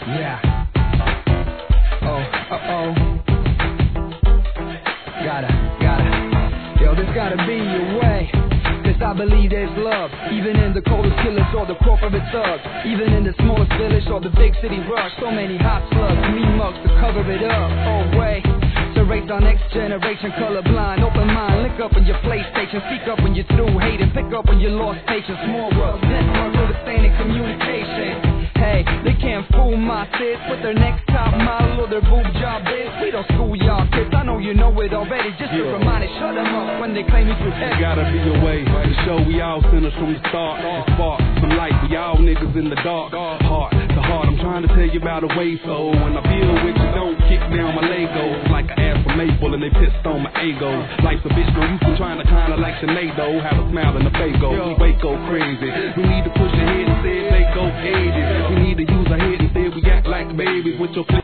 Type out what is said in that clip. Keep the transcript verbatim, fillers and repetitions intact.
Yeah. Oh, uh-oh. Gotta, gotta. Yo, this gotta be your way. Cause I believe there's love, even in the coldest killers or the corporate thugs, even in the smallest village or the big city rush. So many hot slugs, mean mugs to cover it up. Oh, wait. To raise our next generation colorblind. Open mind, lick up on your PlayStation. Speak up when you're through hating. Pick up when you lost patience. More world, network, understanding communication. Hey, they can't fool my sis with their next top model or their boob job is. We don't school y'all kids, I know you know it already. Just yeah. a reminder, shut them up when they claim you through heaven. Gotta be a way to show we all sinners from the start. And spark some light, we all niggas in the dark. Heart to heart, I'm trying to tell you about a way. So when I feel with you, don't kick down my Legos. Like I asked for Maple and they pissed on my ego. Life's a bitch, no use in trying to kinda like Sinead. Have a smile in the Fago, we wake go crazy. We need to push ahead and say they go ages. We need to use our head instead, we act like babies with your